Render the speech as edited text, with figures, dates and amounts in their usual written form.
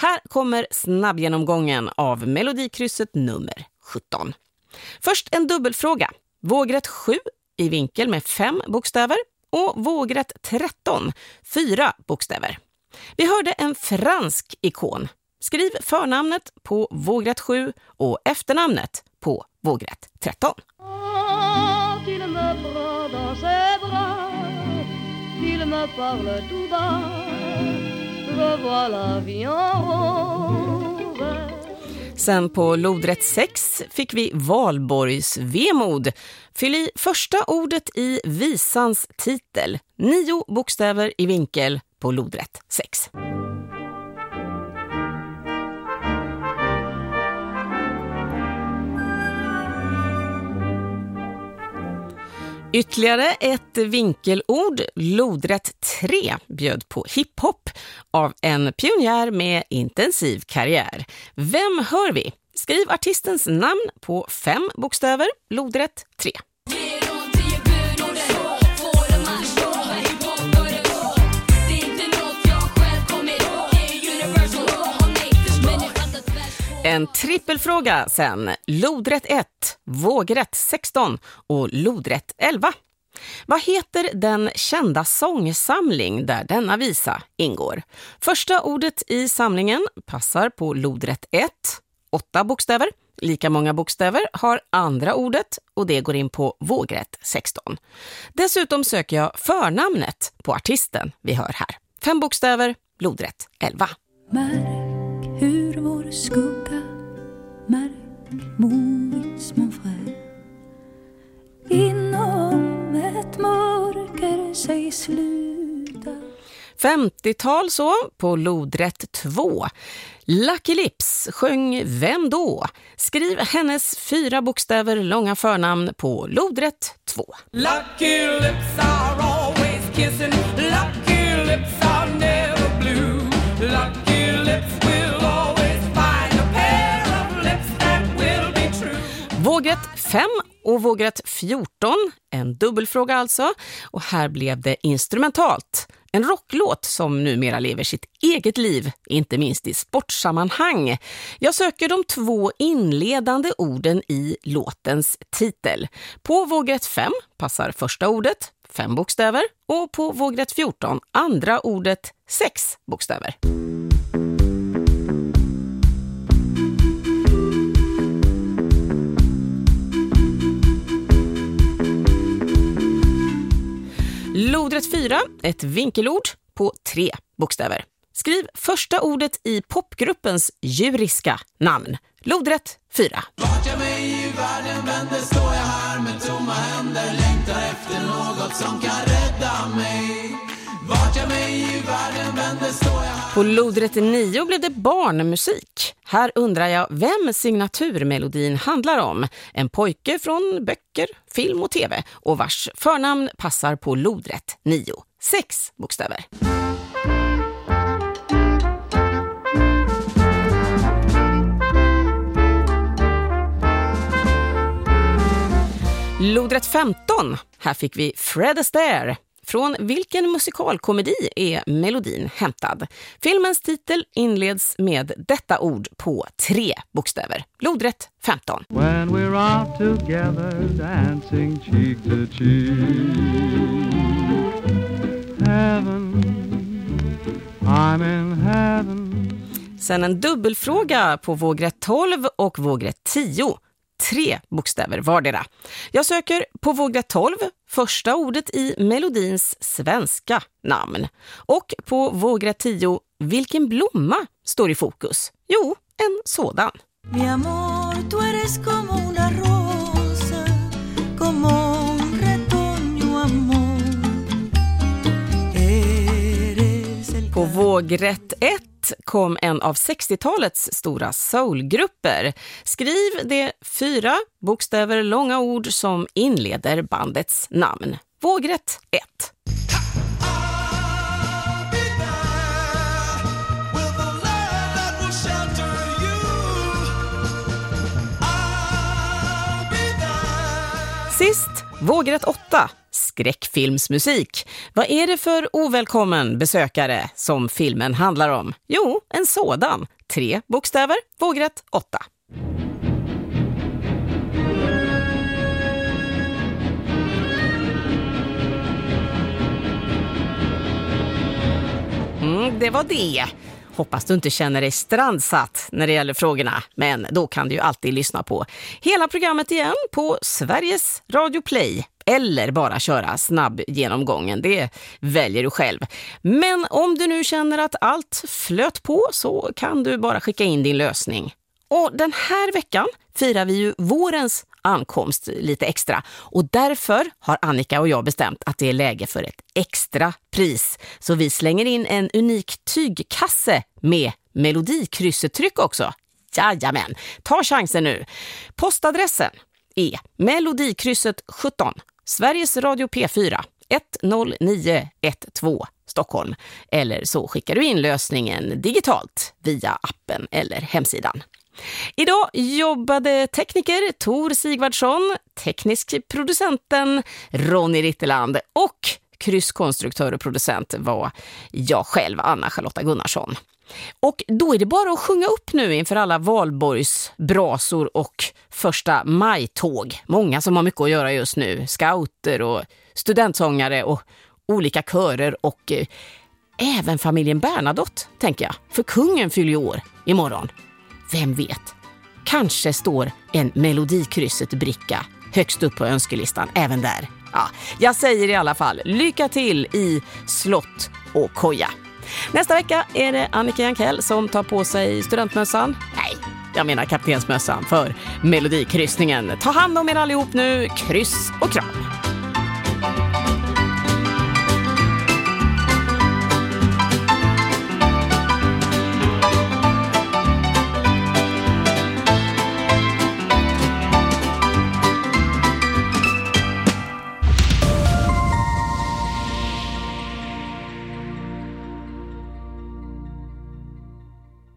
Här kommer snabbgenomgången av melodikrysset nummer 17. Först en dubbelfråga. Vågrätt 7 i vinkel med 5 bokstäver och vågrätt 13, 4 bokstäver. Vi hörde en fransk ikon. Skriv förnamnet på vågrätt 7 och efternamnet på vågrätt 13. Il me prend dans ses bras, il me parle tout bas, je vois la vie en rose. Sen på lodrätt 6 fick vi Valborgs vemod. Fyll i första ordet i visans titel. 9 bokstäver i vinkel på lodrätt 6. Ytterligare ett vinkelord, lodrätt 3, bjöd på hiphop av en pionjär med intensiv karriär. Vem hör vi? Skriv artistens namn på 5 bokstäver, lodrätt 3. En trippelfråga sen. Lodrätt 1, vågrätt 16 och lodrätt 11. Vad heter den kända sångsamling där denna visa ingår? Första ordet i samlingen passar på lodrätt 1, 8 bokstäver. Lika många bokstäver har andra ordet och det går in på vågrätt 16. Dessutom söker jag förnamnet på artisten vi hör här. 5 bokstäver, lodrätt 11. Märk hur vår skugga, märk Moritz mon frère, inom ett mörker sig sluta. 50-tal så på lodrätt 2. Lucky Lips sjöng Vem då? Skriv hennes 4 bokstäver långa förnamn på lodrätt 2. Lucky lips are always kissing, lucky lips are never blue, lucky lips will always find a pair of lips that will be true. Vågrätt 5 och vågrätt 14, en dubbelfråga alltså, och här blev det instrumentalt. En rocklåt som numera lever sitt eget liv, inte minst i sportsammanhang. Jag söker de 2 inledande orden i låtens titel. På vågrätt 5 passar första ordet, 5 bokstäver, och på vågrätt 14 andra ordet, 6 bokstäver. Lodrätt 4, ett vinkelord på 3 bokstäver. Skriv första ordet i popgruppens djuriska namn. Lodrätt 4. Vart jag mig i världen vänder står jag här med tomma händer, längtar efter något som kan rädda mig. Vart jag mig i världen vänder står jag här. På lodrätt 9 blev det barnmusik. Här undrar jag vem signaturmelodin handlar om. En pojke från böcker, film och tv och vars förnamn passar på lodrätt 9. 6 bokstäver. Lodrätt 15. Här fick vi Fred Astaire. Från vilken musikalkomedi är melodin hämtad? Filmens titel inleds med detta ord på 3 bokstäver. Lodrätt 15. When we're out together dancing cheek to cheek, heaven, I'm in heaven. Sen en dubbelfråga på vågrätt 12 och vågrätt 10. 3 bokstäver vardera. Jag söker på vågrätt 12 första ordet i melodins svenska namn. Och på vågrätt 10, vilken blomma står i fokus? Jo, en sådan. Mi amor, tú eres como una rosa, como un retoño amor. På vågrätt 1 kom en av 60-talets stora soulgrupper. Skriv det 4 bokstäver långa ord som inleder bandets namn. Vågrätt 1. Sist, vågrätt 8. skräckfilmsmusik. Vad är det för ovälkommen besökare som filmen handlar om? Jo, en sådan. 3 bokstäver, vågrätt 8. Det var det. Hoppas du inte känner dig strandsatt när det gäller frågorna, men då kan du ju alltid lyssna på hela programmet igen på Sveriges Radio Play eller bara köra snabb genomgången. Det väljer du själv. Men om du nu känner att allt flöt på så kan du bara skicka in din lösning. Och den här veckan firar vi ju vårens ankomst lite extra och därför har Annika och jag bestämt att det är läge för ett extra pris. Så vi slänger in en unik tygkasse med melodikryssetryck också. Jajamän, ta chansen nu. Postadressen är Melodikrysset 17, Sveriges Radio P4 10912 Stockholm. Eller så skickar du in lösningen digitalt via appen eller hemsidan. Idag jobbade tekniker Tor Sigvardsson, teknisk producenten Ronny Ritteland och krysskonstruktör och producent var jag själv, Anna-Charlotta Gunnarsson. Och då är det bara att sjunga upp nu inför alla valborgsbrasor och första majtåg. Många som har mycket att göra just nu. Scouter och studentsångare och olika körer och även familjen Bernadotte, tänker jag. För kungen fyller år imorgon. Vem vet? Kanske står en Melodikrysset-bricka högst upp på önskelistan även där. Ja, jag säger i alla fall lycka till i slott och koja. Nästa vecka är det Annika Jankell som tar på sig studentmössan. Nej, jag menar kaptensmössan för Melodikryssningen. Ta hand om er allihop nu. Kryss och kram.